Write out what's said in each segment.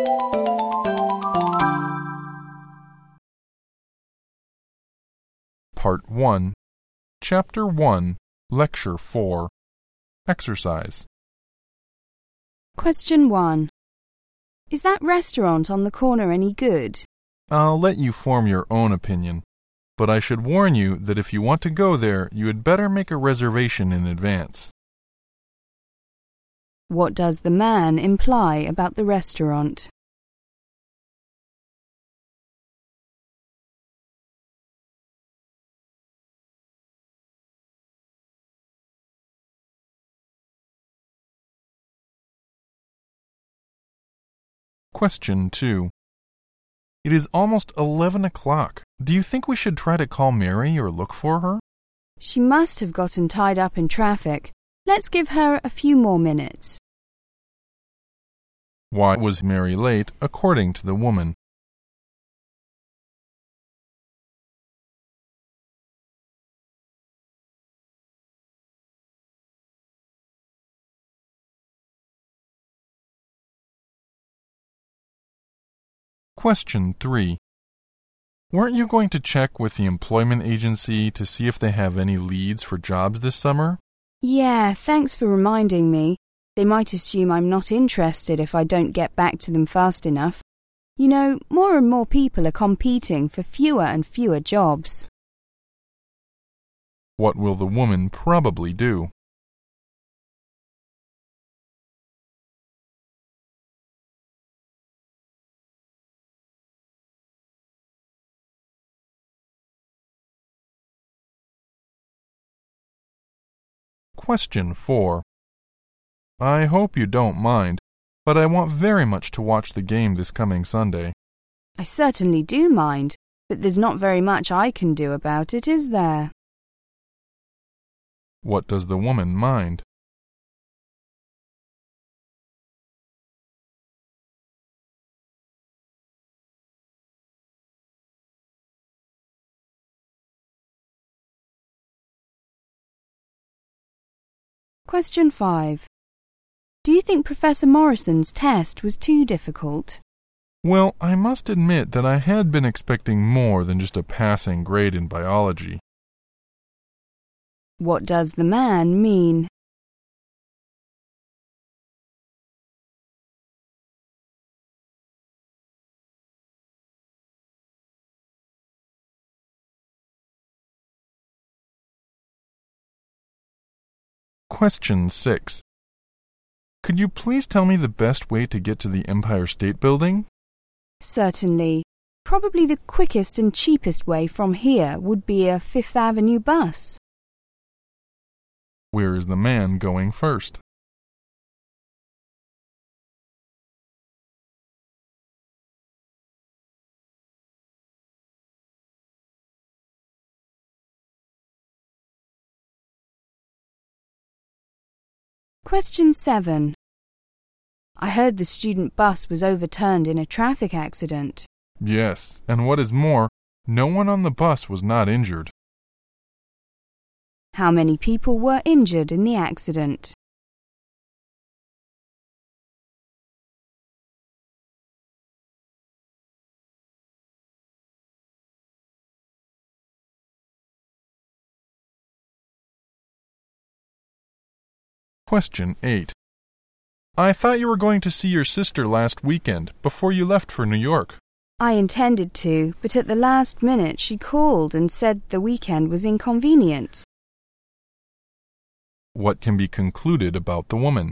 Part 1, Chapter 1, Lecture 4. Exercise. Question 1. Is that restaurant on the corner any good? I'll let you form your own opinion, but I should warn you that if you want to go there, you had better make a reservation in advance. What does the man imply about the restaurant? Question 2. It is almost 11 o'clock. Do you think we should try to call Mary or look for her? She must have gotten tied up in traffic. Let's give her a few more minutes. Why was Mary late, according to the woman? Question 3. Weren't you going to check with the employment agency to see if they have any leads for jobs this summer? Yeah, thanks for reminding me. They might assume I'm not interested if I don't get back to them fast enough. You know, more and more people are competing for fewer and fewer jobs. What will the woman probably do? Question 4. I hope you don't mind, but I want very much to watch the game this coming Sunday. I certainly do mind, but there's not very much I can do about it, is there? What does the woman mind? Question 5. Do you think Professor Morrison's test was too difficult? Well, I must admit that I had been expecting more than just a passing grade in biology. What does the man mean? Question 6. Could you please tell me the best way to get to the Empire State Building? Certainly. Probably the quickest and cheapest way from here would be a Fifth Avenue bus. Where is the man going first? Question 7. I heard the student bus was overturned in a traffic accident. Yes, and what is more, no one on the bus was not injured. How many people were injured in the accident? Question 8. I thought you were going to see your sister last weekend before you left for New York. I intended to, but at the last minute she called and said the weekend was inconvenient. What can be concluded about the woman?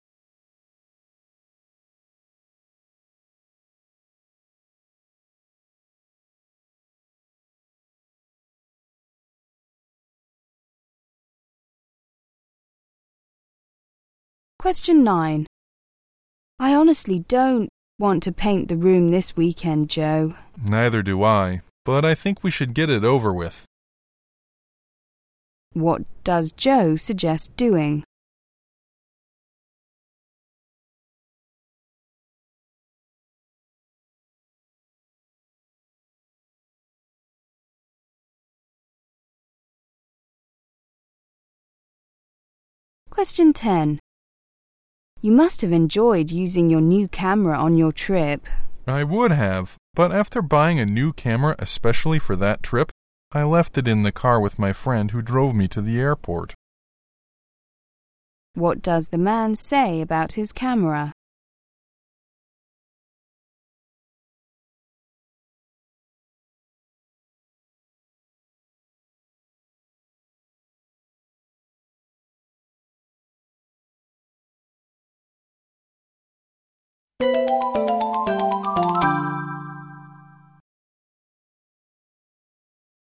Question 9. I honestly don't want to paint the room this weekend, Joe. Neither do I, but I think we should get it over with. What does Joe suggest doing? Question 10. You must have enjoyed using your new camera on your trip. I would have, but after buying a new camera especially for that trip, I left it in the car with my friend who drove me to the airport. What does the man say about his camera?